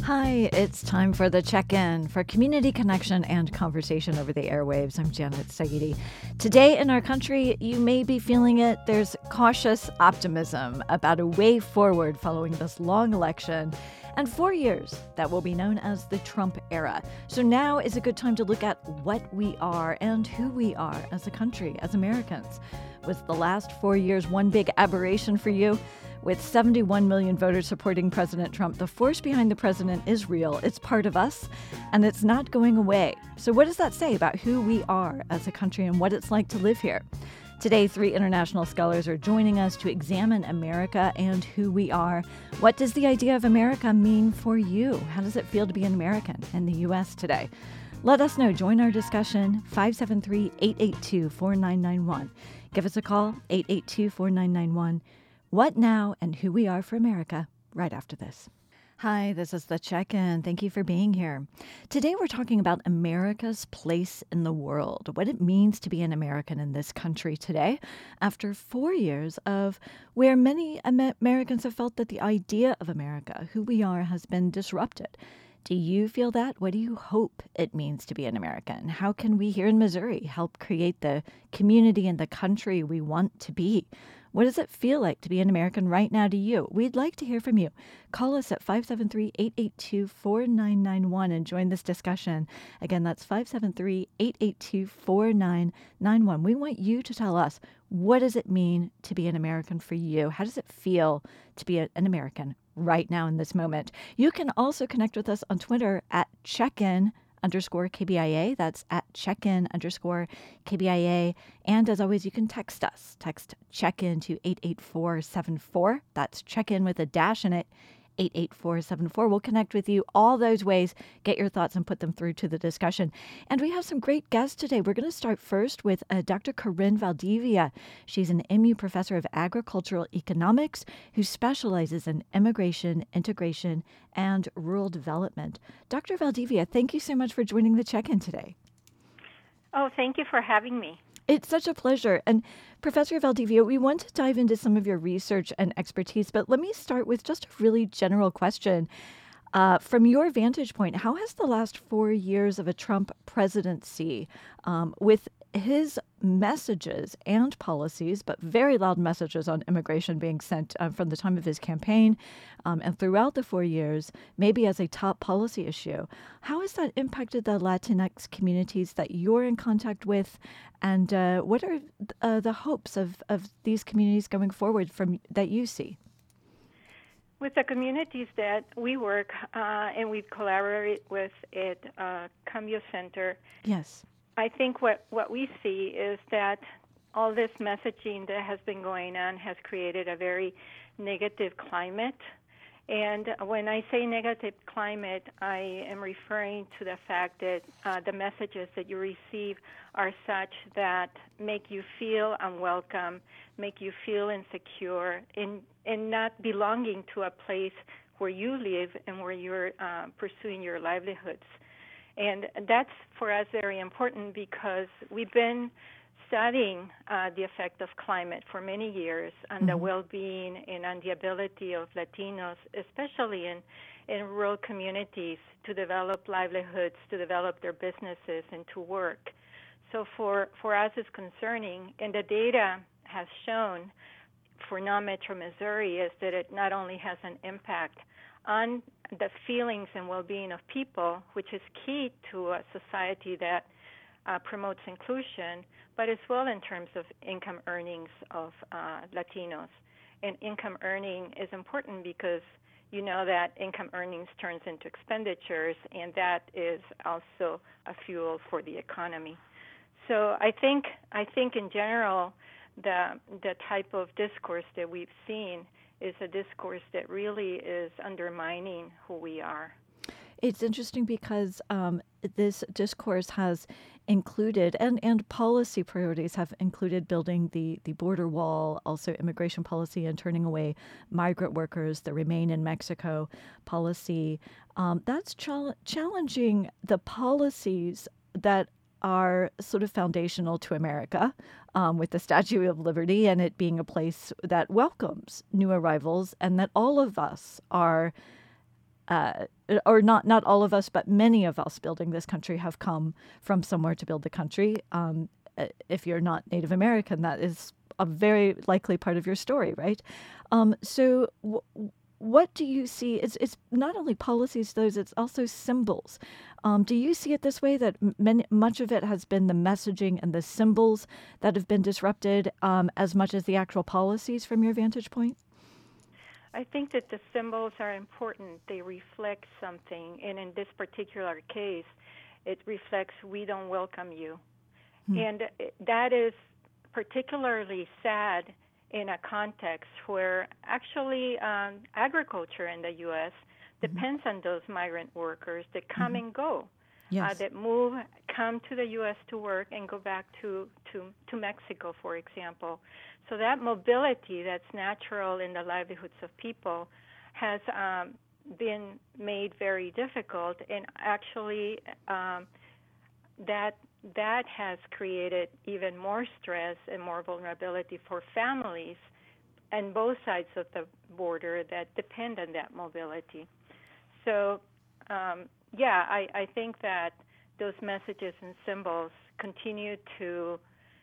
Hi, it's time for the check-in for community connection and conversation over the airwaves. I'm Janet Saidi. Today in our country, you may be feeling it. There's cautious optimism about a way forward following this long election and 4 years that will be known as the Trump era. So now is a good time to look at what we are and who we are as a country, as Americans. Was the last 4 years one big aberration for you? With 71 million voters supporting President Trump, the force behind the president is real. It's part of us, and it's not going away. So what does that say about who we are as a country and what it's like to live here? Today, 3 international scholars are joining us to examine America and who we are. What does the idea of America mean for you? How does it feel to be an American in the U.S. today? Let us know. Join our discussion, 573-882-4991. Give us a call, 882-4991. What now and who we are for America, right after this. Hi, this is The Check-In. Thank you for being here. Today we're talking about America's place in the world, what it means to be an American in this country today, after 4 years of where many Americans have felt that the idea of America, who we are, has been disrupted. Do you feel that? What do you hope it means to be an American? How can we here in Missouri help create the community and the country we want to be? What does it feel like to be an American right now to you? We'd like to hear from you. Call us at 573-882-4991 and join this discussion. Again, that's 573-882-4991. We want you to tell us, what does it mean to be an American for you? How does it feel to be an American right now in this moment? You can also connect with us on Twitter at @checkin_KBIA. That's at @checkin_KBIA. And as always, you can text us. Text check-in to 88474. That's check-in with a dash in it, 88474. We'll connect with you all those ways. Get your thoughts and put them through to the discussion. And we have some great guests today. We're going to start first with Dr. Corinne Valdivia. She's an MU professor of agricultural economics who specializes in immigration, integration, and rural development. Dr. Valdivia, thank you so much for joining the check-in today. Oh, thank you for having me. It's such a pleasure. And Professor Valdivia, we want to dive into some of your research and expertise, but let me start with just a really general question. From your vantage point, how has the last 4 years of a Trump presidency, with his messages and policies, but very loud messages on immigration being sent from the time of his campaign and throughout the 4 years, maybe as a top policy issue, how has that impacted the Latinx communities that you're in contact with? And what are the hopes of these communities going forward from that you see? With the communities that we work and we collaborate with at Cambio Center, yes, I think what we see is that all this messaging that has been going on has created a very negative climate. And when I say negative climate, I am referring to the fact that the messages that you receive are such that make you feel unwelcome, make you feel insecure, and not belonging to a place where you live and where you're pursuing your livelihoods. And that's, for us, very important because we've been studying the effect of climate for many years on the well-being and on the ability of Latinos, especially in rural communities, to develop livelihoods, to develop their businesses, and to work. So for us, it's concerning, and the data has shown for non-metro Missouri is that it not only has an impact on the feelings and well-being of people, which is key to a society that promotes inclusion, but as well in terms of income earnings of Latinos. And income earning is important because you know that income earnings turns into expenditures, and that is also a fuel for the economy. So I think in general, the type of discourse that we've seen is a discourse that really is undermining who we are. It's interesting because this discourse has included, and policy priorities have included building the border wall, also immigration policy and turning away migrant workers, the Remain in Mexico policy. That's challenging the policies that are sort of foundational to America, with the Statue of Liberty and it being a place that welcomes new arrivals and that all of us are or not all of us, but many of us building this country have come from somewhere to build the country. If you're not Native American, that is a very likely part of your story, right? What do you see? It's not only policies, though, it's also symbols. Do you see it this way, that much of it has been the messaging and the symbols that have been disrupted as much as the actual policies from your vantage point? I think that the symbols are important. They reflect something. And in this particular case, it reflects, we don't welcome you. And that is particularly sad in a context where actually agriculture in the U.S. depends on those migrant workers that come and go, that move, come to the U.S. to work and go back to Mexico, for example. So that mobility that's natural in the livelihoods of people has been made very difficult, and actually that has created even more stress and more vulnerability for families on both sides of the border that depend on that mobility. So, I think that those messages and symbols continue to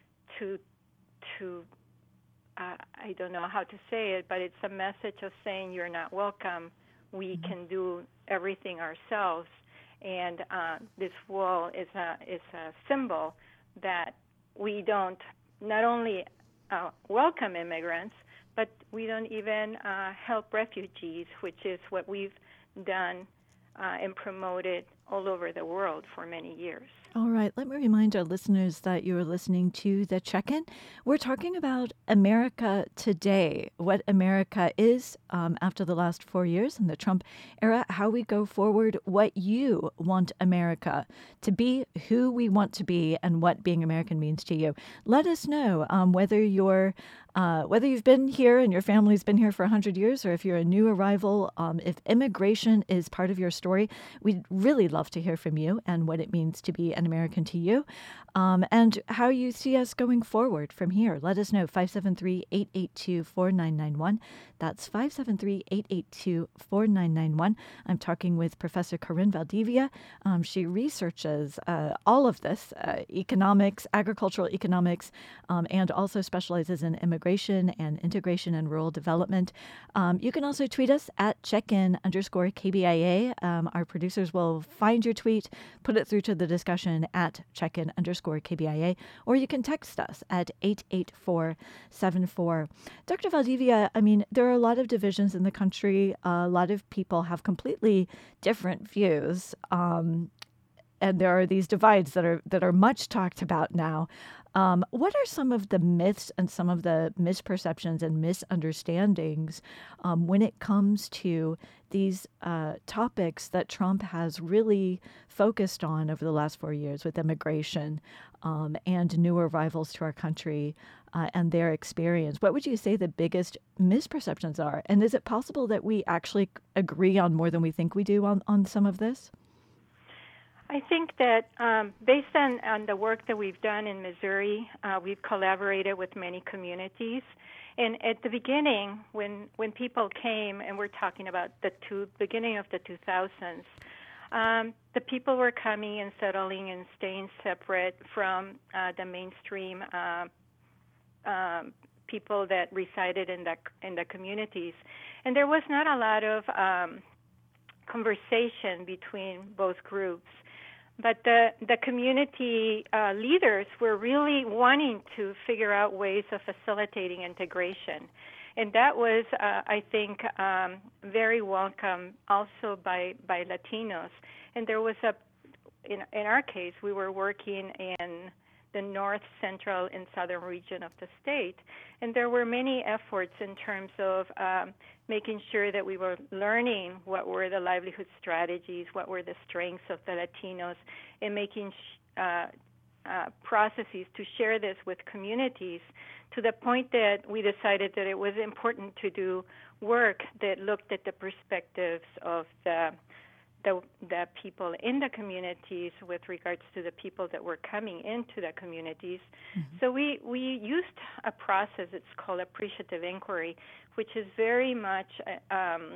I don't know how to say it, but it's a message of saying you're not welcome. We can do everything ourselves. And this wall is a symbol that we don't not only welcome immigrants, but we don't even help refugees, which is what we've done and promoted all over the world for many years. All right. Let me remind our listeners that you're listening to The Check-In. We're talking about America today, what America is after the last 4 years in the Trump era, how we go forward, what you want America to be, who we want to be, and what being American means to you. Let us know whether you've been here and your family's been here for 100 years, or if you're a new arrival, if immigration is part of your story. We'd really love to hear from you and what it means to be an American to you, and how you see us going forward from here. Let us know, 573-882-4991. That's 573-882-4991. I'm talking with Professor Corinne Valdivia. She researches all of this, economics, agricultural economics, and also specializes in immigration and integration and rural development. You can also tweet us at @checkin_KBIA. Our producers will find your tweet, put it through to the discussion at @checkin_KBIA, or you can text us at 88474. Dr. Valdivia, I mean, there are a lot of divisions in the country. A lot of people have completely different views. And there are these divides that are much talked about now. What are some of the myths and some of the misperceptions and misunderstandings when it comes to these topics that Trump has really focused on over the last 4 years with immigration and new arrivals to our country and their experience? What would you say the biggest misperceptions are? And is it possible that we actually agree on more than we think we do on some of this? I think that based on the work that we've done in Missouri, we've collaborated with many communities. And at the beginning, when people came, and we're talking about the beginning of the 2000s, the people were coming and settling and staying separate from the mainstream people that resided in the communities. And there was not a lot of conversation between both groups. But the community leaders were really wanting to figure out ways of facilitating integration. And that was, I think, very welcome also by Latinos. And there was in our case, we were working in the north, central, and southern region of the state. And there were many efforts in terms of making sure that we were learning what were the livelihood strategies, what were the strengths of the Latinos, and making processes to share this with communities, to the point that we decided that it was important to do work that looked at the perspectives of the people in the communities with regards to the people that were coming into the communities. Mm-hmm. So we used a process, it's called appreciative inquiry, which is very much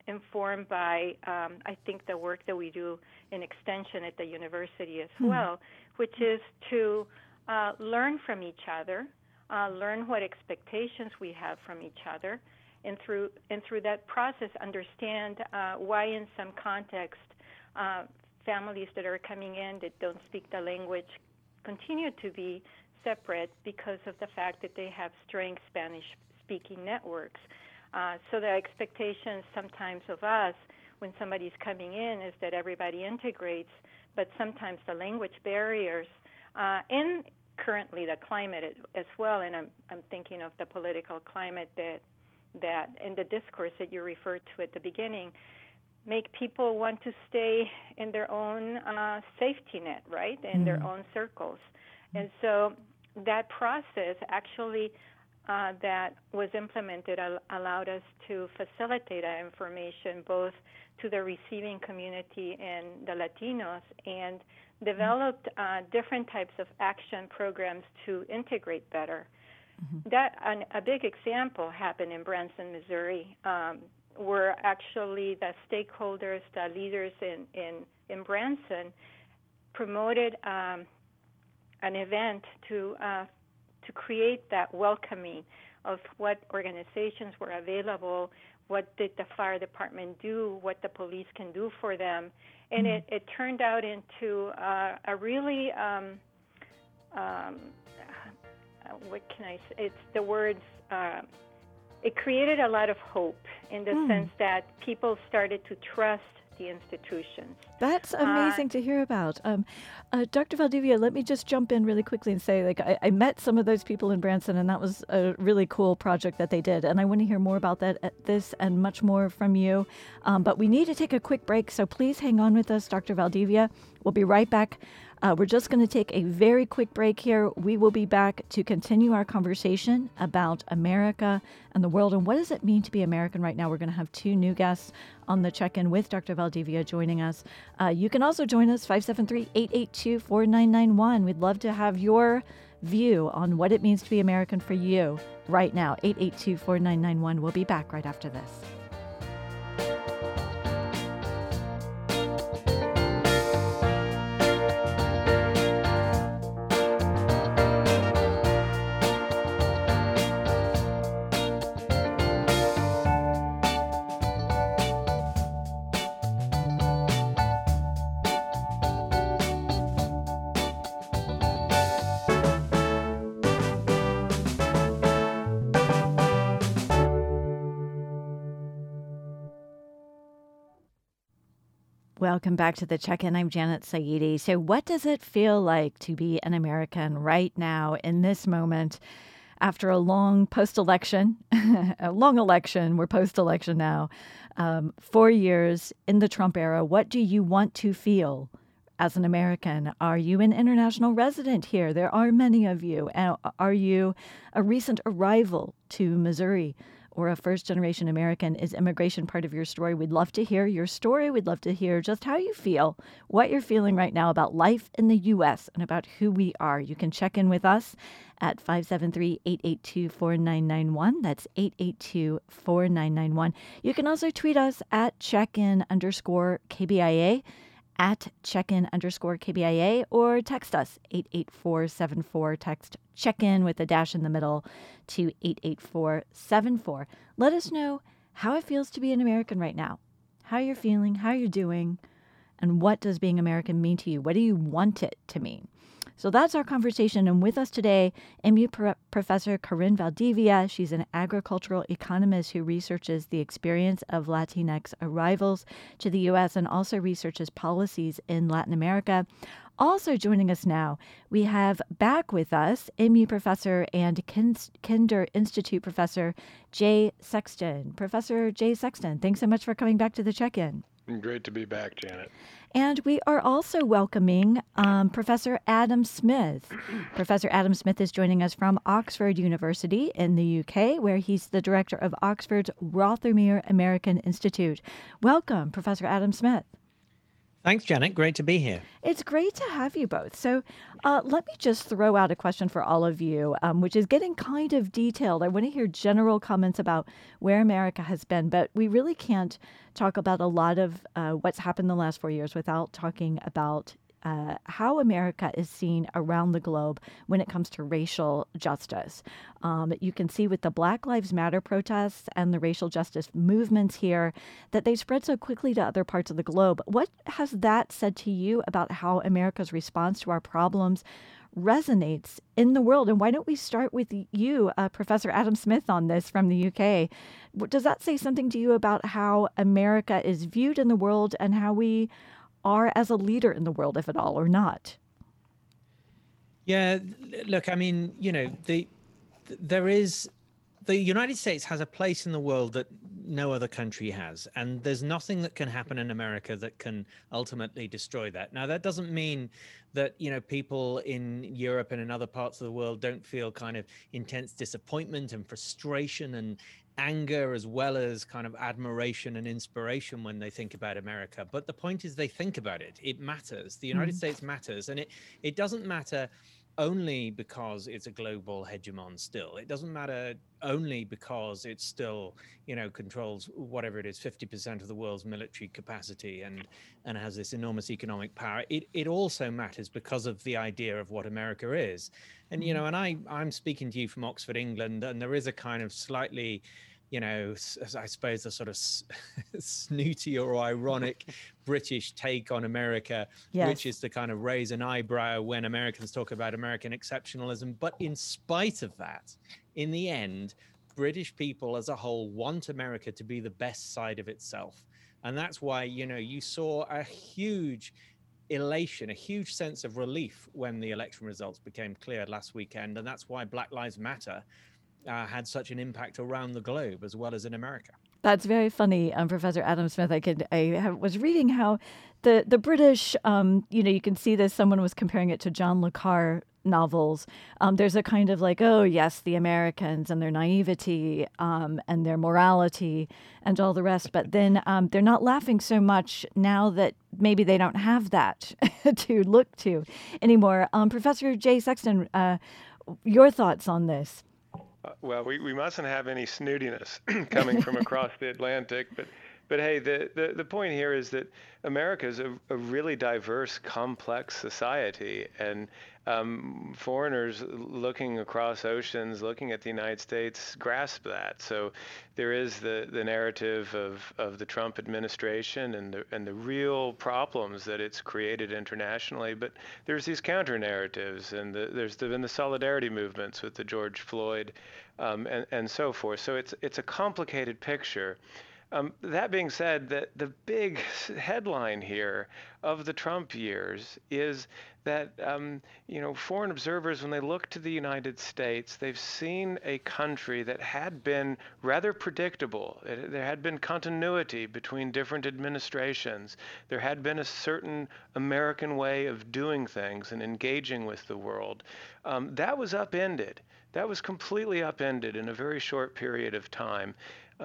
informed by, I think, the work that we do in extension at the university as well, which is to learn from each other, learn what expectations we have from each other, and through that process understand why in some context families that are coming in that don't speak the language continue to be separate because of the fact that they have strong Spanish-speaking networks. So the expectations sometimes of us when somebody's coming in is that everybody integrates, but sometimes the language barriers and currently the climate as well, and I'm thinking of the political climate that in the discourse that you referred to at the beginning, make people want to stay in their own safety net, right, in their own circles. And so that process actually that was implemented allowed us to facilitate that information both to the receiving community and the Latinos, and developed different types of action programs to integrate better. That a big example happened in Branson, Missouri, where actually the stakeholders, the leaders in Branson, promoted an event to create that welcoming of what organizations were available, what did the fire department do, what the police can do for them, and it turned out into a really what can I say? It's the words. It created a lot of hope in the sense that people started to trust the institutions. That's amazing to hear about. Dr. Valdivia, let me just jump in really quickly and say, I met some of those people in Branson, and that was a really cool project that they did. And I want to hear more about this and much more from you. But we need to take a quick break, so please hang on with us, Dr. Valdivia. We'll be right back. We're just going to take a very quick break here. We will be back to continue our conversation about America and the world and what does it mean to be American right now. We're going to have two new guests on the check-in with Dr. Valdivia joining us. You can also join us, 573-882-4991. We'd love to have your view on what it means to be American for you right now, 882-4991. We'll be back right after this. Welcome back to the check-in. I'm Janet Saidi. So what does it feel like to be an American right now in this moment after a long post-election, a long election, we're post-election now, 4 years in the Trump era? What do you want to feel as an American? Are you an international resident here? There are many of you. Are you a recent arrival to Missouri or a first-generation American? Is immigration part of your story? We'd love to hear your story. We'd love to hear just how you feel, what you're feeling right now about life in the U.S. and about who we are. You can check in with us at 573-882-4991. That's 882-4991. You can also tweet us at @checkin_KBIA, at @checkin_KBIA, or text us 88474. Text check-in with a dash in the middle to 88474. Let us know how it feels to be an American right now, how you're feeling, how you're doing, and what does being American mean to you? What do you want it to mean? So that's our conversation. And with us today, MU Professor Corinne Valdivia. She's an agricultural economist who researches the experience of Latinx arrivals to the U.S. and also researches policies in Latin America. Also joining us now, we have back with us MU Professor and Kinder Institute Professor Jay Sexton. Professor Jay Sexton, thanks so much for coming back to the check-in. Great to be back, Janet. And we are also welcoming Professor Adam Smith. Professor Adam Smith is joining us from Oxford University in the UK, where he's the director of Oxford's Rothermere American Institute. Welcome, Professor Adam Smith. Thanks, Janet. Great to be here. It's great to have you both. So let me just throw out a question for all of you, which is getting kind of detailed. I want to hear general comments about where America has been, but we really can't talk about a lot of what's happened in the last 4 years without talking about how America is seen around the globe when it comes to racial justice. You can see with the Black Lives Matter protests and the racial justice movements here that they spread so quickly to other parts of the globe. What has that said to you about how America's response to our problems resonates in the world? And why don't we start with you, Professor Adam Smith, on this from the UK? Does that say something to you about how America is viewed in the world and how we are as a leader in the world, if at all, or not? Yeah, look, I mean, the United States has a place in the world that no other country has, and there's nothing that can happen in America that can ultimately destroy that. Now, that doesn't mean that, people in Europe and in other parts of the world don't feel kind of intense disappointment and frustration and anger, as well as kind of admiration and inspiration when they think about America. But the point is, they think about it. It matters. The United States matters, and it doesn't matter only because it's a global hegemon still. It doesn't matter only because it still, controls whatever it is, 50% of the world's military capacity and has this enormous economic power. It also matters because of the idea of what America is. And, and I'm speaking to you from Oxford, England, and there is a kind of slightly, I suppose, a sort of snooty or ironic British take on America, yes, which is to kind of raise an eyebrow when Americans talk about American exceptionalism. But in spite of that, in the end, British people as a whole want America to be the best side of itself. And that's why, you saw a huge elation, a huge sense of relief when the election results became clear last weekend. And that's why Black Lives Matter had such an impact around the globe as well as in America. That's very funny, Professor Adam Smith. I was reading how the British, you can see this. Someone was comparing it to John le Carre novels. There's a kind of like, oh yes, the Americans and their naivety and their morality and all the rest. But then they're not laughing so much now that maybe they don't have that to look to anymore. Professor Jay Sexton, your thoughts on this? Well, we mustn't have any snootiness coming from across the Atlantic, but hey, the point here is that America is a really diverse, complex society, and foreigners looking across oceans, looking at the United States, grasp that. So there is the narrative of the Trump administration and the real problems that it's created internationally, but there's these counter narratives, and there's been the solidarity movements with the George Floyd and so forth. So it's a complicated picture. That being said, the big headline here of the Trump years is that foreign observers, when they look to the United States, they've seen a country that had been rather predictable. There had been continuity between different administrations. There had been a certain American way of doing things and engaging with the world. That was upended. That was completely upended in a very short period of time.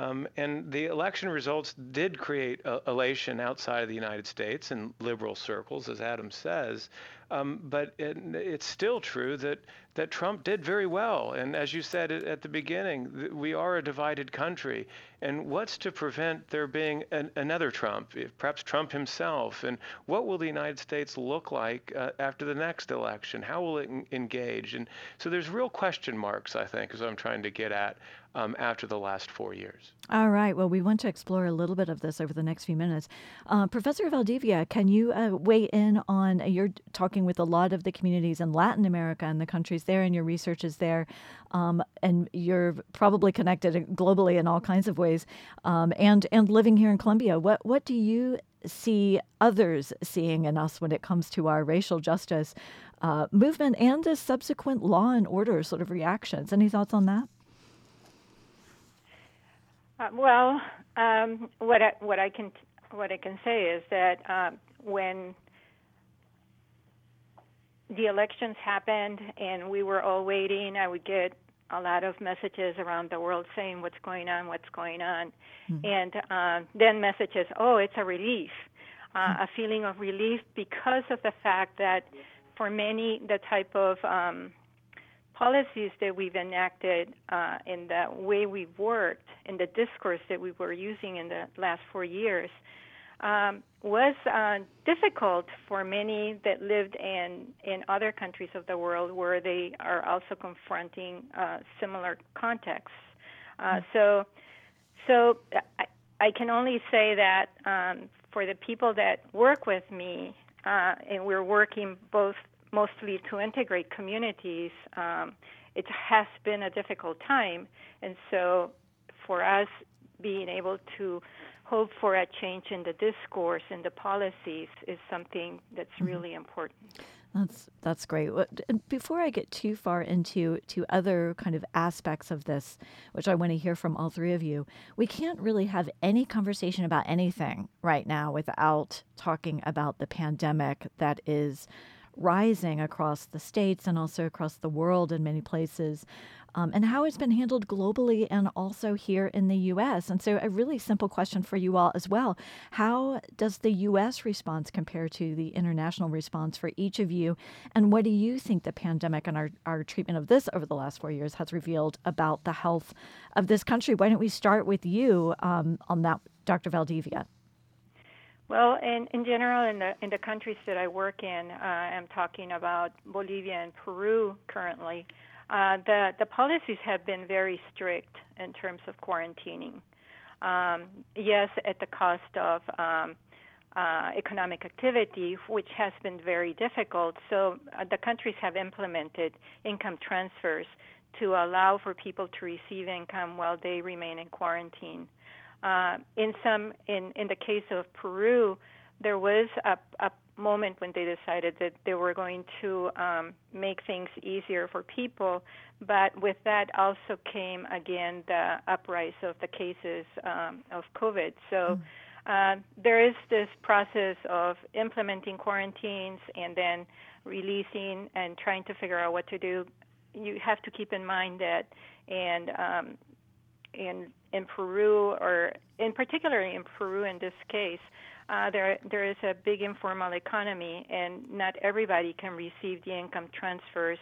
And the election results did create elation outside of the United States in liberal circles, as Adam says. But it's still true that Trump did very well. And as you said at the beginning, we are a divided country. And what's to prevent there being another Trump, perhaps Trump himself? And what will the United States look like after the next election? How will it engage? And so there's real question marks, I think, is what I'm trying to get at after the last 4 years. All right. Well, we want to explore a little bit of this over the next few minutes. Professor Valdivia, can you weigh in on, you're talking with a lot of the communities in Latin America and the countries there, and your research is there, and you're probably connected globally in all kinds of ways, and living here in Colombia. What do you see others seeing in us when it comes to our racial justice movement and the subsequent law and order sort of reactions? Any thoughts on that? What I can say is that when the elections happened and we were all waiting, I would get a lot of messages around the world saying what's going on, and then messages, oh, it's a relief. a feeling of relief because of the fact that for many, the type of policies that we've enacted in the way we've worked, in the discourse that we were using in the last 4 years, was difficult for many that lived in other countries of the world where they are also confronting similar contexts. So I can only say that for the people that work with me, and we're working both mostly to integrate communities, it has been a difficult time. And so for us, being able to hope for a change in the discourse and the policies is something that's really important. That's great. And before I get too far into other kind of aspects of this, which I want to hear from all three of you, we can't really have any conversation about anything right now without talking about the pandemic that is rising across the states and also across the world in many places, and how it's been handled globally and also here in the U.S. And so a really simple question for you all as well. How does the U.S. response compare to the international response for each of you? And what do you think the pandemic and our treatment of this over the last 4 years has revealed about the health of this country? Why don't we start with you on that, Dr. Valdivia? Well, in general, in the countries that I work in, I'm talking about Bolivia and Peru currently. The policies have been very strict in terms of quarantining. Yes, at the cost of economic activity, which has been very difficult. So the countries have implemented income transfers to allow for people to receive income while they remain in quarantine. In the case of Peru, there was a moment when they decided that they were going to make things easier for people, but with that also came again the uprise of the cases of COVID. So there is this process of implementing quarantines and then releasing and trying to figure out what to do. You have to keep in mind that in Peru, or in particular in Peru in this case, there is a big informal economy, and not everybody can receive the income transfers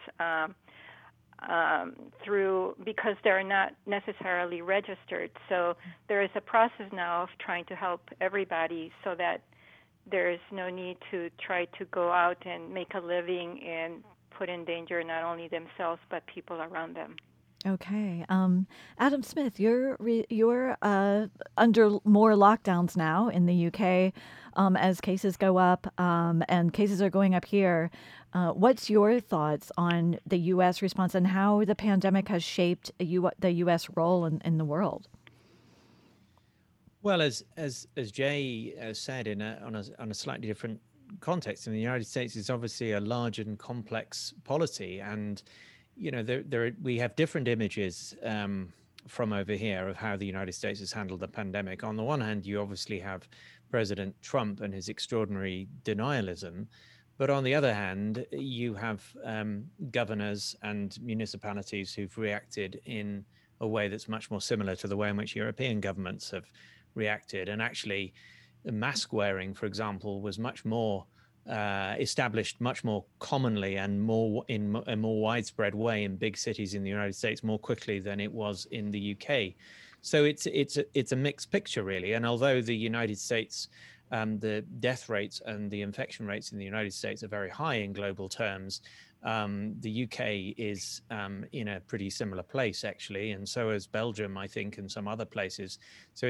because they're not necessarily registered. So there is a process now of trying to help everybody so that there is no need to try to go out and make a living and put in danger not only themselves but people around them. Okay. Adam Smith, you're under more lockdowns now in the UK as cases go up and cases are going up here. What's your thoughts on the U.S. response and how the pandemic has shaped the U.S. role in the world? Well, as Jay said, on a slightly different context, in the United States is obviously a large and complex polity, and we have different images from over here of how the United States has handled the pandemic. On the one hand, you obviously have President Trump and his extraordinary denialism. But on the other hand, you have governors and municipalities who've reacted in a way that's much more similar to the way in which European governments have reacted. And actually, mask wearing, for example, was much more established much more commonly and more in a more widespread way in big cities in the United States more quickly than it was in the UK. So it's a mixed picture, really. And although the United States, the death rates and the infection rates in the United States are very high in global terms, the UK is in a pretty similar place, actually, and so is Belgium, I think, and some other places. So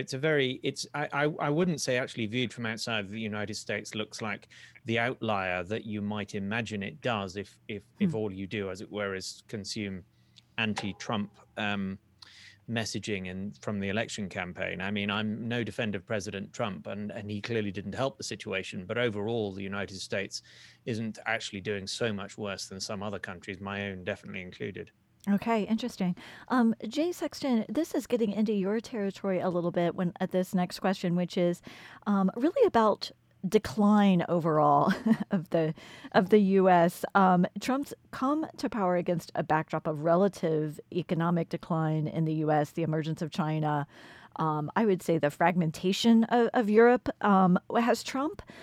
I wouldn't say actually viewed from outside of the United States looks like the outlier that you might imagine it does if all you do, as it were, is consume anti-Trump messaging and from the election campaign. I mean, I'm no defender of President Trump, and he clearly didn't help the situation. But overall, the United States isn't actually doing so much worse than some other countries, my own definitely included. Okay, interesting. Jay Sexton, this is getting into your territory a little bit at this next question, which is really about decline overall of the U.S. Trump's come to power against a backdrop of relative economic decline in the U.S., the emergence of China, I would say the fragmentation of Europe. Has Trump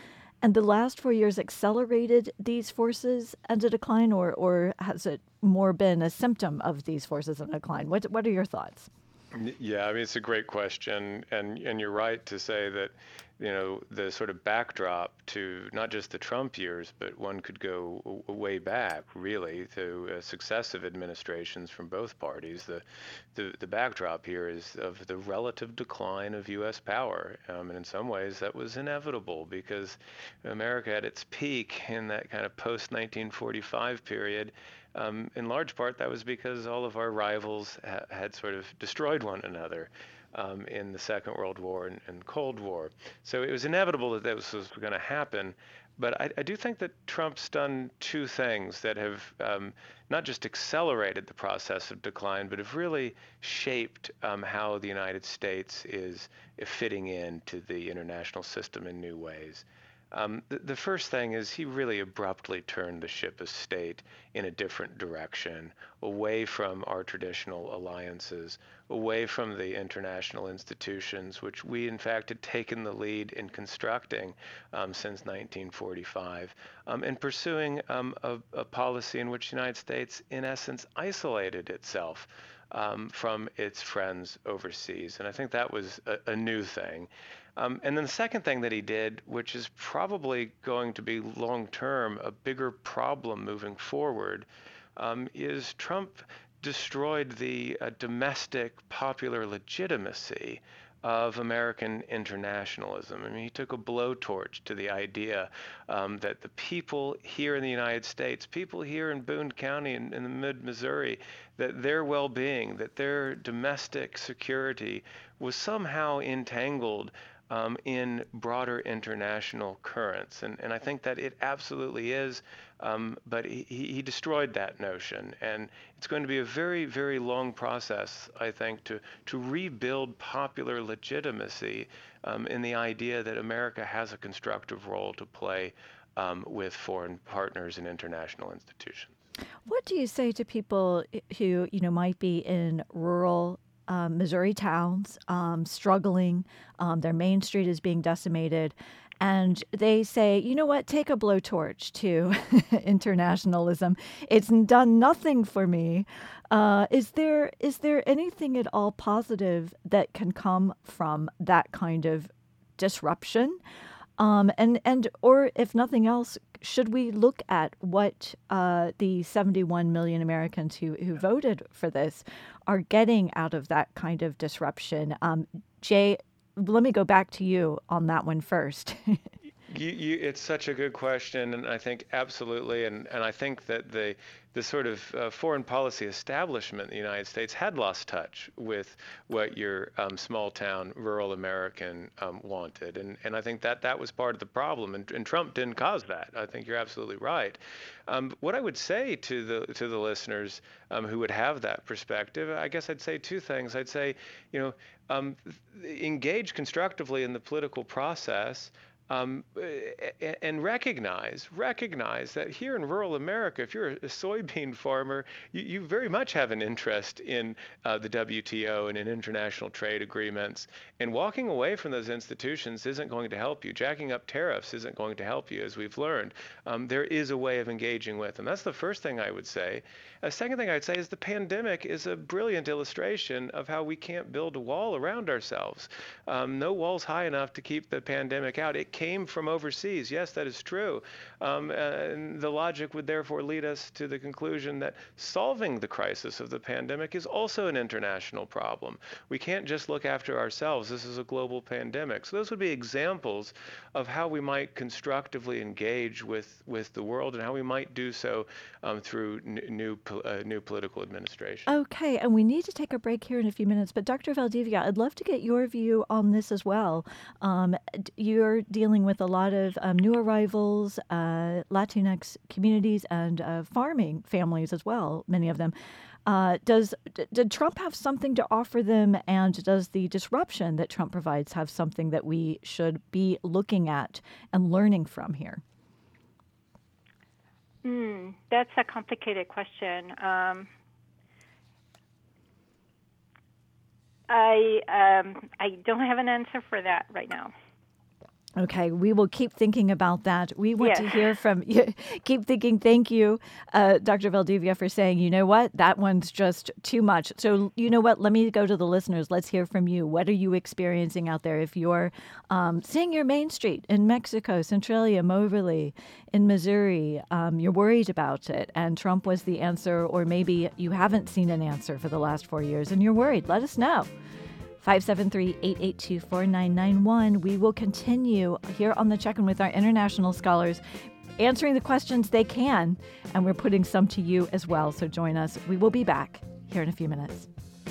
And the last 4 years accelerated these forces into decline, or has it more been a symptom of these forces in decline? What are your thoughts? Yeah, I mean, it's a great question, and you're right to say that, the sort of backdrop to not just the Trump years, but one could go way back, really, to successive administrations from both parties. The backdrop here is of the relative decline of U.S. power, and in some ways that was inevitable because America at its peak in that kind of post-1945 period. In large part, that was because all of our rivals had sort of destroyed one another in the Second World War and Cold War. So it was inevitable that this was going to happen. But I do think that Trump's done two things that have not just accelerated the process of decline, but have really shaped how the United States is fitting into the international system in new ways. The first thing is he really abruptly turned the ship of state in a different direction, away from our traditional alliances, away from the international institutions, which we in fact had taken the lead in constructing since 1945, and pursuing a policy in which the United States, in essence, isolated itself from its friends overseas. And I think that was a new thing. And then the second thing that he did, which is probably going to be long-term a bigger problem moving forward, is Trump destroyed the domestic popular legitimacy of American internationalism. I mean, he took a blowtorch to the idea that the people here in the United States, people here in Boone County and in the mid-Missouri, that their well-being, that their domestic security was somehow entangled in broader international currents. And I think that it absolutely is, but he destroyed that notion. And it's going to be a very, very long process, I think, to rebuild popular legitimacy in the idea that America has a constructive role to play with foreign partners and international institutions. What do you say to people who, might be in rural Missouri towns, struggling, their main street is being decimated, and they say, you know what, take a blowtorch to internationalism. It's done nothing for me. Is there anything at all positive that can come from that kind of disruption? Or if nothing else, should we look at what the 71 million Americans who voted for this are getting out of that kind of disruption? Jay, let me go back to you on that one first. It's such a good question, and I think absolutely, and I think that the sort of foreign policy establishment in the United States had lost touch with what your small town rural American wanted, and I think that was part of the problem, and Trump didn't cause that. I think you're absolutely right. What I would say to the listeners who would have that perspective, I guess I'd say two things. I'd say, engage constructively in the political process. And recognize that here in rural America, if you're a soybean farmer, you very much have an interest in the WTO and in international trade agreements. And walking away from those institutions isn't going to help you. Jacking up tariffs isn't going to help you, as we've learned. There is a way of engaging with them. That's the first thing I would say. A second thing I'd say is the pandemic is a brilliant illustration of how we can't build a wall around ourselves. No wall's high enough to keep the pandemic out. It came from overseas. Yes, that is true. And the logic would therefore lead us to the conclusion that solving the crisis of the pandemic is also an international problem. We can't just look after ourselves. This is a global pandemic. So those would be examples of how we might constructively engage with the world and how we might do so through new political administration. Okay, and we need to take a break here in a few minutes, but Dr. Valdivia, I'd love to get your view on this as well. You're dealing with a lot of new arrivals, Latinx communities, and farming families as well, many of them. Did Trump have something to offer them, and does the disruption that Trump provides have something that we should be looking at and learning from here? That's a complicated question. I don't have an answer for that right now. Okay, we will keep thinking about that. We want to hear from you. Keep thinking. Thank you, Dr. Valdivia, for saying, you know what, that one's just too much. So, you know what, let me go to the listeners. Let's hear from you. What are you experiencing out there? If you're seeing your Main Street in Mexico, Centralia, Moberly, in Missouri, you're worried about it, and Trump was the answer, or maybe you haven't seen an answer for the last 4 years and you're worried, let us know. 573-882-4991. We will continue here on The Check-In with our international scholars, answering the questions they can, and we're putting some to you as well. So join us. We will be back here in a few minutes.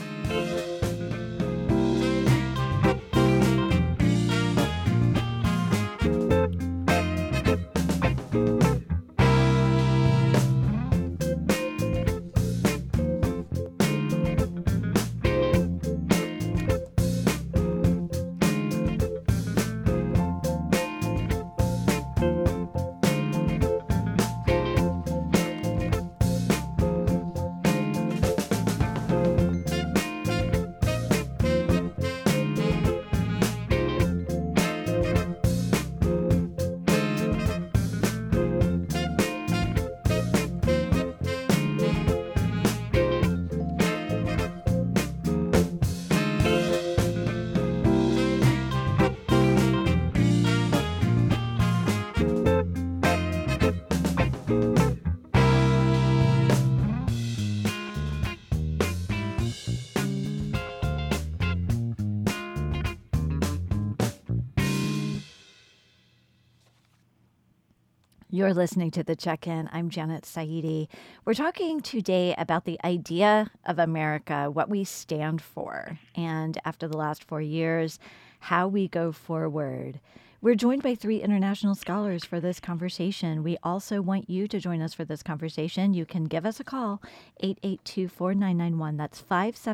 You're listening to The Check-In. I'm Janet Saidi. We're talking today about the idea of America, what we stand for, and after the last 4 years, how we go forward. We're joined by 3 international scholars for this conversation. We also want you to join us for this conversation. You can give us a call, 882-4991. That's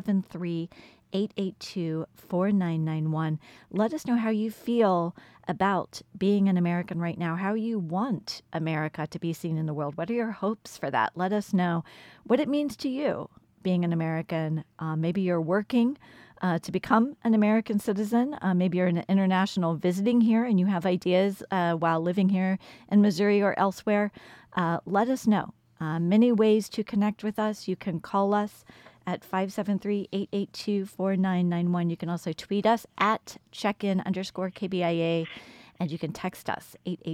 573-882-4991. Let us know how you feel about being an American right now, how you want America to be seen in the world. What are your hopes for that? Let us know what it means to you being an American. Maybe you're working to become an American citizen. Maybe you're an international visiting here and you have ideas while living here in Missouri or elsewhere. Let us know. Many ways to connect with us. You can call us at 573-882-4991. You can also tweet us at checkin_KBIA, and you can text us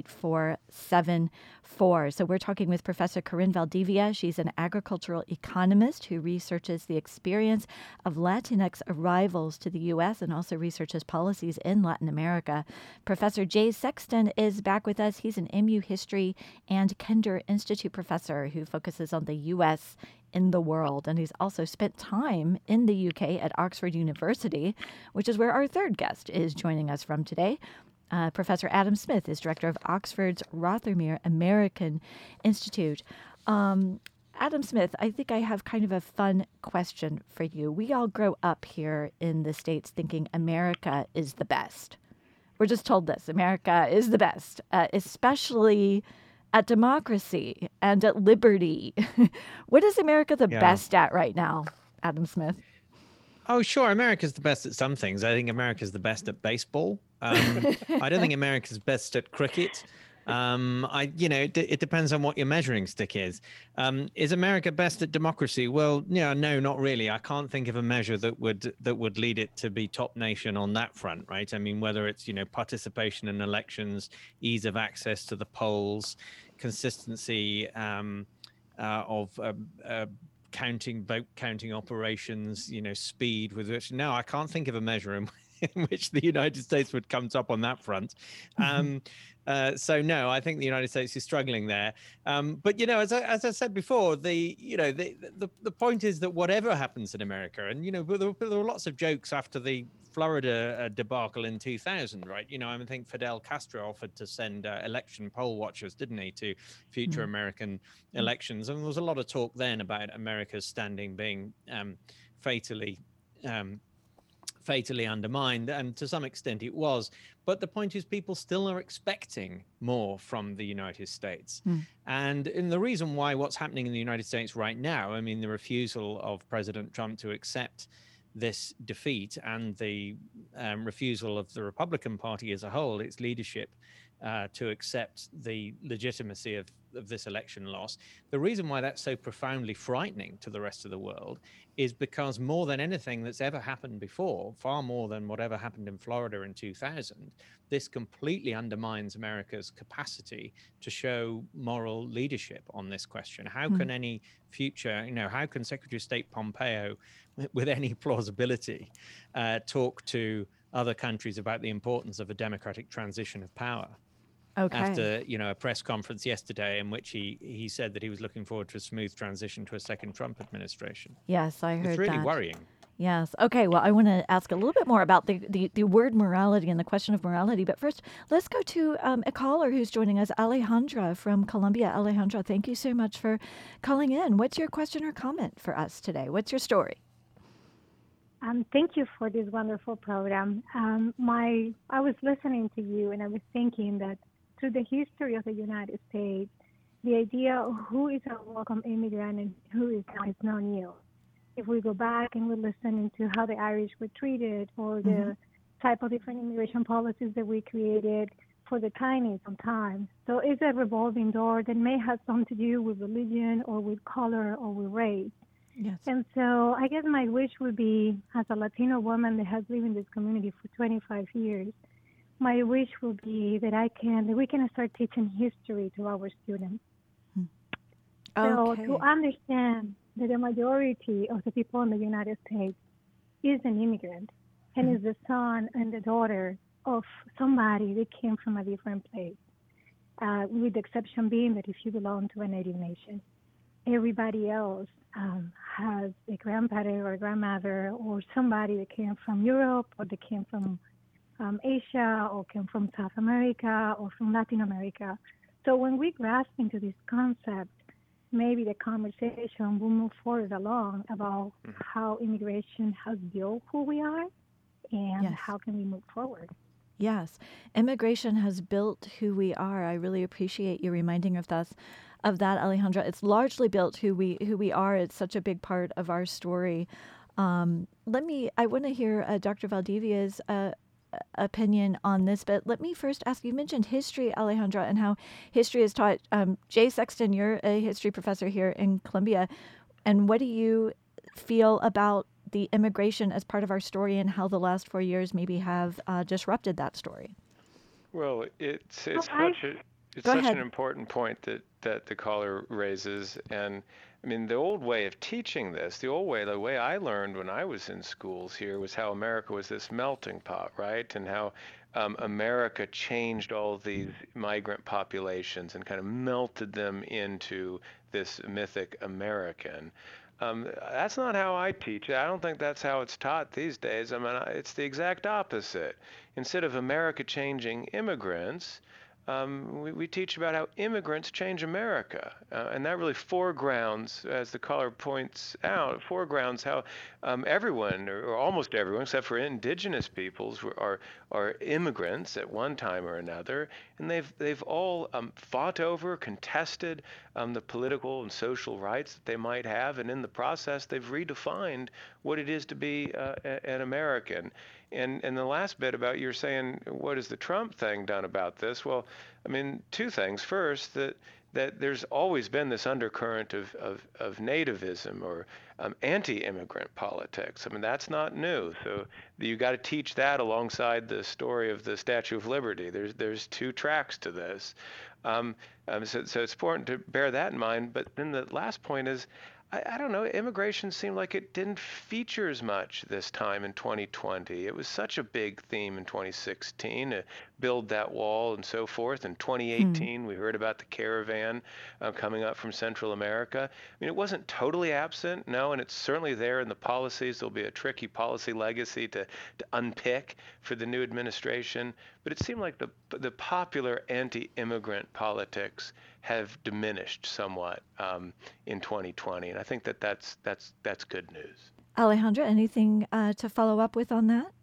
88474. So we're talking with Professor Corinne Valdivia. She's an agricultural economist who researches the experience of Latinx arrivals to the U.S. and also researches policies in Latin America. Professor Jay Sexton is back with us. He's an MU History and Kinder Institute professor who focuses on the U.S. in the world. And he's also spent time in the UK at Oxford University, which is where our third guest is joining us from today. Professor Adam Smith is director of Oxford's Rothermere American Institute. Adam Smith, I think I have kind of a fun question for you. We all grow up here in the States thinking America is the best. We're just told this, America is the best, especially at democracy and at liberty. What is America the best at right now, Adam Smith? Oh, sure. America's the best at some things. I think America's the best at baseball. I don't think America's best at cricket. It depends on what your measuring stick is. Is America best at democracy? Well, no, not really. I can't think of a measure that would lead it to be top nation on that front, right? I mean, whether it's, participation in elections, ease of access to the polls, consistency of vote counting operations, speed with which. No, I can't think of a measure in which the United States would come top on that front. So no, I think the United States is struggling there. But as I said before, the point is that whatever happens in America, and there were lots of jokes after the Florida debacle in 2000, right? I think Fidel Castro offered to send election poll watchers, didn't he, to future American elections, and there was a lot of talk then about America's standing being fatally undermined, and to some extent it was. But the point is, people still are expecting more from the United States. And the reason why what's happening in the United States right now, I mean, the refusal of President Trump to accept this defeat and the refusal of the Republican Party as a whole, its leadership, to accept the legitimacy of this election loss. The reason why that's so profoundly frightening to the rest of the world is because more than anything that's ever happened before, far more than whatever happened in Florida in 2000, this completely undermines America's capacity to show moral leadership on this question. How can any future, how can Secretary of State Pompeo, with any plausibility, talk to other countries about the importance of a democratic transition of power? Okay. After a press conference yesterday in which he said that he was looking forward to a smooth transition to a second Trump administration. Yes, I heard that. It's really worrying. Yes. Okay. Well, I want to ask a little bit more about the word morality and the question of morality. But first, let's go to a caller who's joining us, Alejandra from Colombia. Alejandra, thank you so much for calling in. What's your question or comment for us today? What's your story? Thank you for this wonderful program. I was listening to you and I was thinking that through the history of the United States, the idea of who is a welcome immigrant and who is not is not new. If we go back and we listen into how the Irish were treated or the type of different immigration policies that we created for the Chinese sometimes. So it's a revolving door that may have something to do with religion or with color or with race. Yes. And so I guess my wish would be, as a Latino woman that has lived in this community for 25 years, my wish would be that we can start teaching history to our students. So to understand that the majority of the people in the United States is an immigrant and is the son and the daughter of somebody that came from a different place, with the exception being that if you belong to a Native nation, everybody else has a grandfather or a grandmother or somebody that came from Europe or that came from Asia or came from South America or from Latin America. So when we grasp into this concept, maybe the conversation will move forward along about how immigration has built who we are and how can we move forward. Yes, immigration has built who we are. I really appreciate you reminding of that, Alejandra. It's largely built who we are. It's such a big part of our story. I want to hear Dr. Valdivia's opinion on this, but let me first ask, you mentioned history, Alejandra, and how history is taught. Jay Sexton, you're a history professor here in Columbia, and what do you feel about the immigration as part of our story and how the last 4 years maybe have disrupted that story? Well, it's such an important point that the caller raises, and I mean, the old way of teaching this, the way I learned when I was in schools here was how America was this melting pot, right? And how America changed all these migrant populations and kind of melted them into this mythic American. That's not how I teach it. I don't think that's how it's taught these days. I mean, it's the exact opposite. Instead of America changing immigrants, we teach about how immigrants change America, and that really foregrounds, as the caller points out, how everyone, or almost everyone, except for indigenous peoples, are immigrants at one time or another, and they've all fought over, contested the political and social rights that they might have, and in the process, they've redefined what it is to be an American. And the last bit about you're saying, what has the Trump thing done about this? Well, I mean, two things. First, that there's always been this undercurrent of nativism or anti-immigrant politics. I mean, that's not new. So you got to teach that alongside the story of the Statue of Liberty. There's two tracks to this. So it's important to bear that in mind. But then the last point is, I don't know, immigration seemed like it didn't feature as much this time in 2020. It was such a big theme in 2016 to build that wall and so forth. In 2018, we heard about the caravan coming up from Central America. I mean, it wasn't totally absent, no, and it's certainly there in the policies. There'll be a tricky policy legacy to unpick for the new administration. But it seemed like the popular anti-immigrant politics have diminished somewhat in 2020, and I think that's good news. Alejandra, anything to follow up with on that?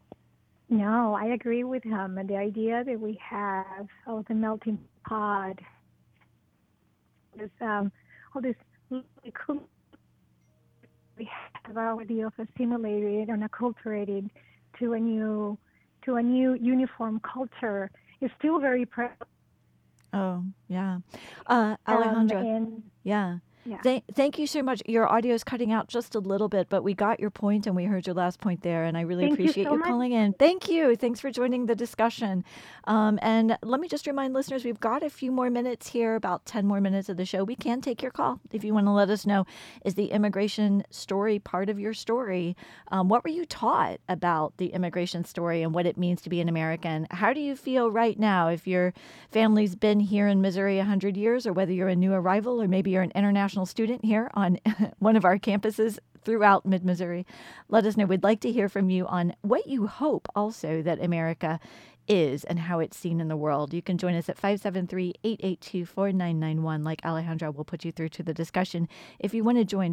No, I agree with him. And the idea that we have of the melting pot, all this we have already of assimilated and acculturated to a new uniform culture is still very present. Oh, yeah. Alejandra, yeah. Yeah. Thank you so much. Your audio is cutting out just a little bit, but we got your point and we heard your last point there. And I really Thank you appreciate so you much. calling in. Thank you. Thanks for joining the discussion. And let me just remind listeners, we've got a few more minutes here, about 10 more minutes of the show. We can take your call if you want to let us know, is the immigration story part of your story? What were you taught about the immigration story and what it means to be an American? How do you feel right now if your family's been here in Missouri 100 years, or whether you're a new arrival, or maybe you're an international student here on one of our campuses throughout mid-Missouri? Let us know. We'd like to hear from you on what you hope also that America is and how it's seen in the world. You can join us at 573-882-4991. Like Alejandra, we'll put you through to the discussion. If you want to join,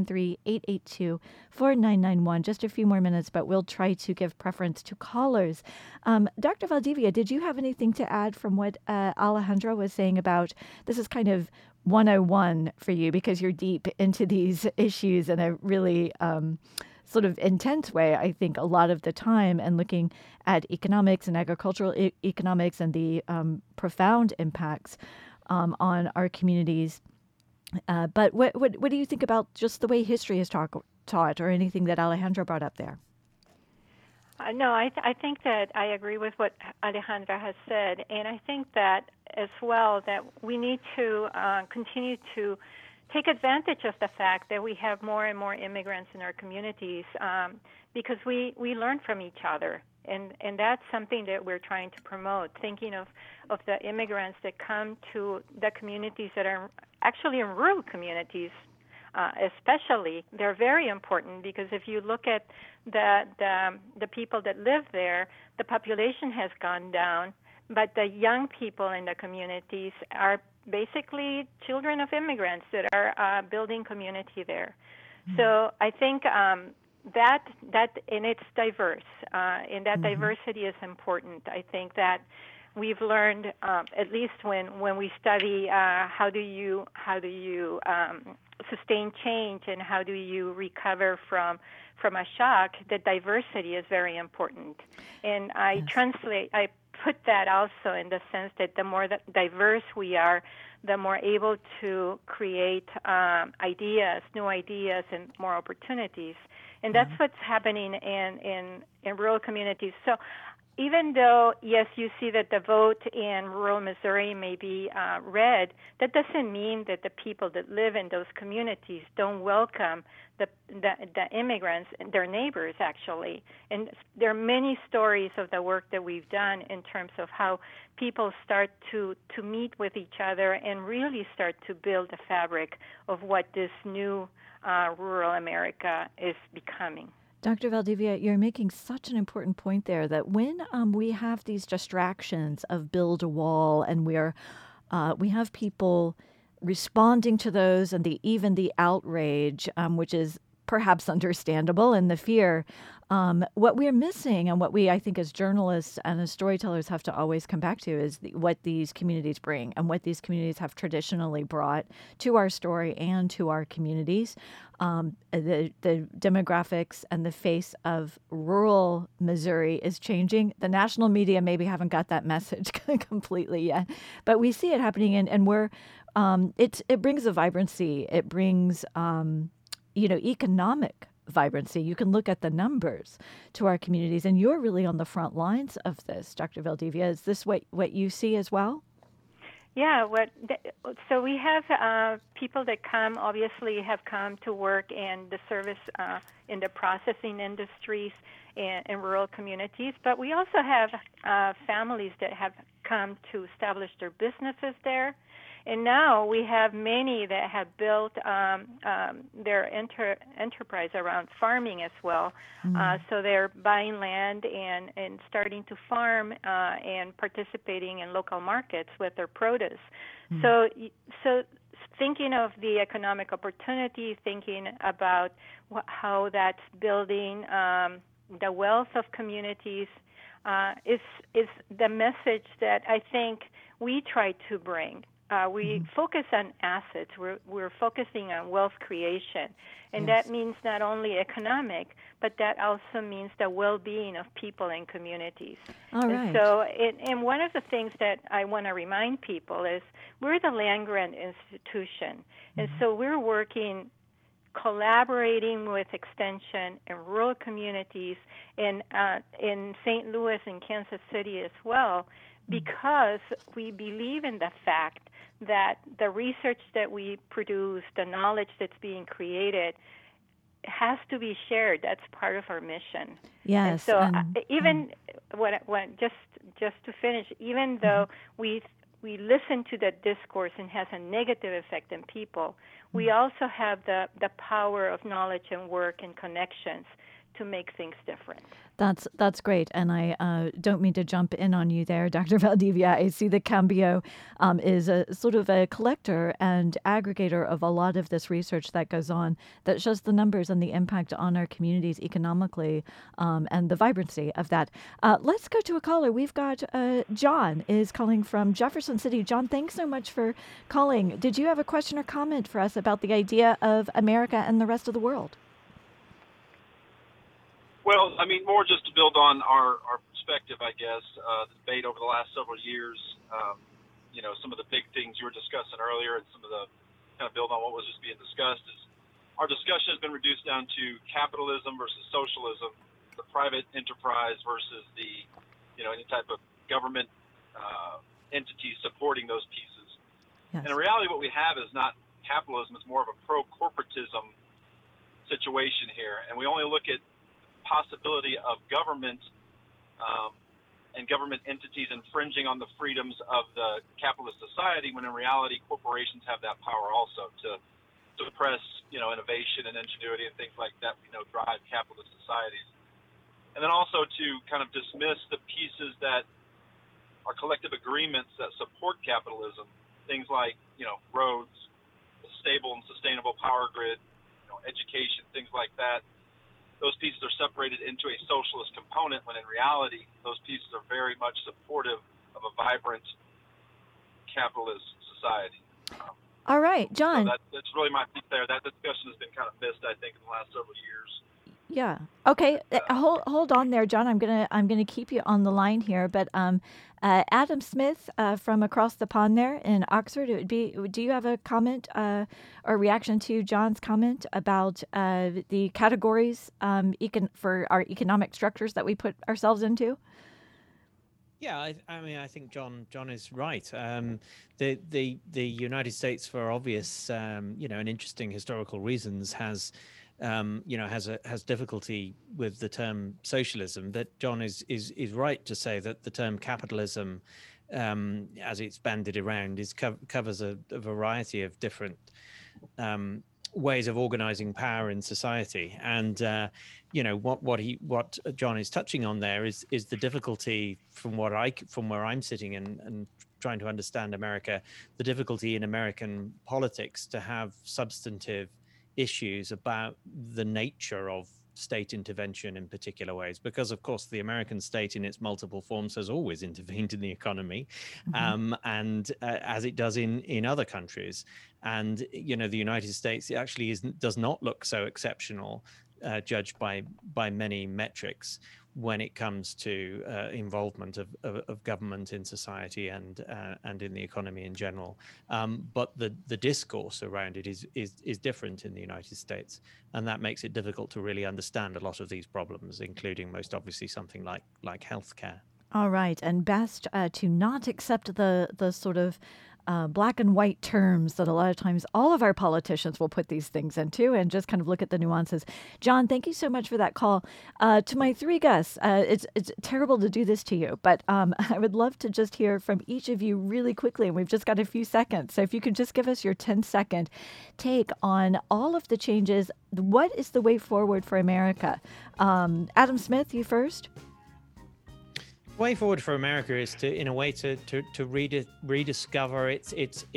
573-882-4991. Just a few more minutes, but we'll try to give preference to callers. Dr. Valdivia, did you have anything to add from what Alejandra was saying about, this is kind of 101 for you because you're deep into these issues in a really sort of intense way, I think, a lot of the time, and looking at economics and agricultural economics and the profound impacts on our communities. But what do you think about just the way history is taught, or anything that Alejandra brought up there? No, I think that I agree with what Alejandra has said, and I think that as well that we need to continue to take advantage of the fact that we have more and more immigrants in our communities, because we learn from each other, and that's something that we're trying to promote, thinking of the immigrants that come to the communities that are actually in rural communities. Especially, they're very important, because if you look at the people that live there, the population has gone down, but the young people in the communities are basically children of immigrants that are building community there. Mm-hmm. So I think that and it's diverse, and that diversity is important. I think that we've learned, at least when we study how do you sustain change and how do you recover from a shock, that diversity is very important. And I put that also in the sense that the more diverse we are, the more able to create new ideas and more opportunities. And that's what's happening in rural communities. So even though, yes, you see that the vote in rural Missouri may be red, that doesn't mean that the people that live in those communities don't welcome the immigrants, their neighbors, actually. And there are many stories of the work that we've done in terms of how people start to meet with each other and really start to build the fabric of what this new rural America is becoming. Dr. Valdivia, you're making such an important point there, that when we have these distractions of build a wall, and we have people responding to those, and even the outrage, which is perhaps understandable, and the fear, what we're missing, and what we, I think, as journalists and as storytellers have to always come back to, is what these communities bring, and what these communities have traditionally brought to our story and to our communities. The demographics and the face of rural Missouri is changing. The national media maybe haven't got that message completely yet, but we see it happening, and we're it brings a vibrancy. It brings economic vibrancy. You can look at the numbers to our communities, and you're really on the front lines of this, Dr. Valdivia. Is this what you see as well? Yeah, so we have people that obviously have come to work in the service, in the processing industries in rural communities, but we also have families that have come to establish their businesses there. And now we have many that have built their enterprise around farming as well. So they're buying land and starting to farm and participating in local markets with their produce. So thinking of the economic opportunity, thinking about how that's building the wealth of communities is the message that I think we try to bring. we focus on assets. We're focusing on wealth creation, and that means not only economic, but that also means the well-being of people and communities. All right. And so, and one of the things that I want to remind people is we're the land-grant institution, and so we're working, collaborating with Extension and rural communities in St. Louis and Kansas City as well, because we believe in the fact that the research that we produce, the knowledge that's being created, has to be shared. That's part of our mission. Yes. And so even when just to finish, even though we listen to the discourse and has a negative effect on people, we also have the power of knowledge and work and connections to make things different. That's great, and I don't mean to jump in on you there, Dr. Valdivia. I see that Cambio is a sort of a collector and aggregator of a lot of this research that goes on that shows the numbers and the impact on our communities economically, and the vibrancy of that. Let's go to a caller. We've got John is calling from Jefferson City. John, thanks so much for calling. Did you have a question or comment for us about the idea of America and the rest of the world? Well, I mean, more just to build on our perspective, I guess, the debate over the last several years, some of the big things you were discussing earlier and some of the kind of build on what was just being discussed is our discussion has been reduced down to capitalism versus socialism, the private enterprise versus the, any type of government entity supporting those pieces. Yes. And in reality, what we have is not capitalism, it's more of a pro-corporatism situation here. And we only look at possibility of government and government entities infringing on the freedoms of the capitalist society, when in reality corporations have that power also to suppress, innovation and ingenuity and things like that, drive capitalist societies. And then also to kind of dismiss the pieces that are collective agreements that support capitalism, things like, roads, a stable and sustainable power grid, education, things like that. Those pieces are separated into a socialist component, when in reality, those pieces are very much supportive of a vibrant capitalist society. All right, John. So that's really my piece there. That discussion has been kind of missed, I think, in the last several years. Yeah. Okay. Hold on there, John. I'm gonna keep you on the line here. But Adam Smith from across the pond there in Oxford. Do you have a comment or reaction to John's comment about the categories for our economic structures that we put ourselves into? Yeah, I think John is right. The United States, for obvious and interesting historical reasons, has difficulty with the term socialism. That John is right to say that the term capitalism, as it's bandied around, covers a variety of different ways of organizing power in society. And what John is touching on there is the difficulty from where I'm sitting and trying to understand America, the difficulty in American politics to have substantive issues about the nature of state intervention in particular ways, because of course the American state in its multiple forms has always intervened in the economy, and as it does in other countries. And the United States actually does not look so exceptional, judged by many metrics, when it comes to involvement of government in society and in the economy in general. But the discourse around it is different in the United States, and that makes it difficult to really understand a lot of these problems, including most obviously something like healthcare. All right, and best to not accept the sort of black and white terms that a lot of times all of our politicians will put these things into, and just kind of look at the nuances. John, thank you so much for that call. To my three guests, it's terrible to do this to you, but I would love to just hear from each of you really quickly, and we've just got a few seconds. So if you could just give us your 10-second take on all of the changes. What is the way forward for America? Adam Smith, you first. Way forward for America is to rediscover its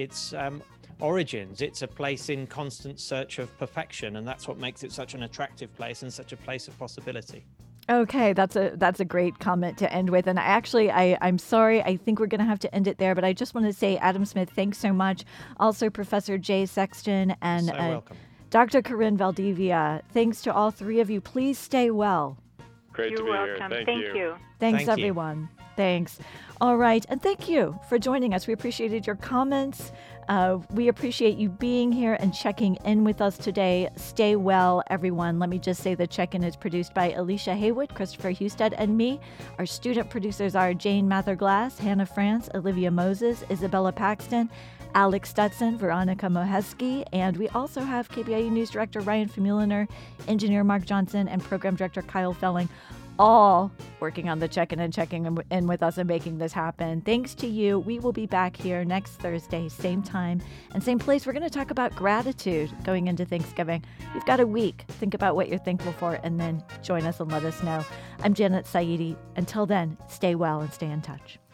origins. It's a place in constant search of perfection, and that's what makes it such an attractive place and such a place of possibility. Okay, that's a great comment to end with. And I'm sorry, I think we're going to have to end it there. But I just want to say, Adam Smith, thanks so much. Also, Professor Jay Sexton and So welcome. Dr. Corinne Valdivia, thanks to all three of you. Please stay well. Great to be You're here. welcome. Thank you. Thanks, Thank you. everyone. Thanks. All right. And thank you for joining us. We appreciated your comments. We appreciate you being here and checking in with us today. Stay well, everyone. Let me just say the check-in is produced by Alicia Haywood, Christopher Husted, and me. Our student producers are Jane Mather-Glass, Hannah France, Olivia Moses, Isabella Paxton, Alex Stutson, Veronica Moheski, and we also have KBIU News Director Ryan Famuliner, Engineer Mark Johnson, and Program Director Kyle Felling, all working on the check-in and checking in with us and making this happen. Thanks to you. We will be back here next Thursday, same time and same place. We're going to talk about gratitude going into Thanksgiving. You've got a week. Think about what you're thankful for and then join us and let us know. I'm Janet Saidi. Until then, stay well and stay in touch.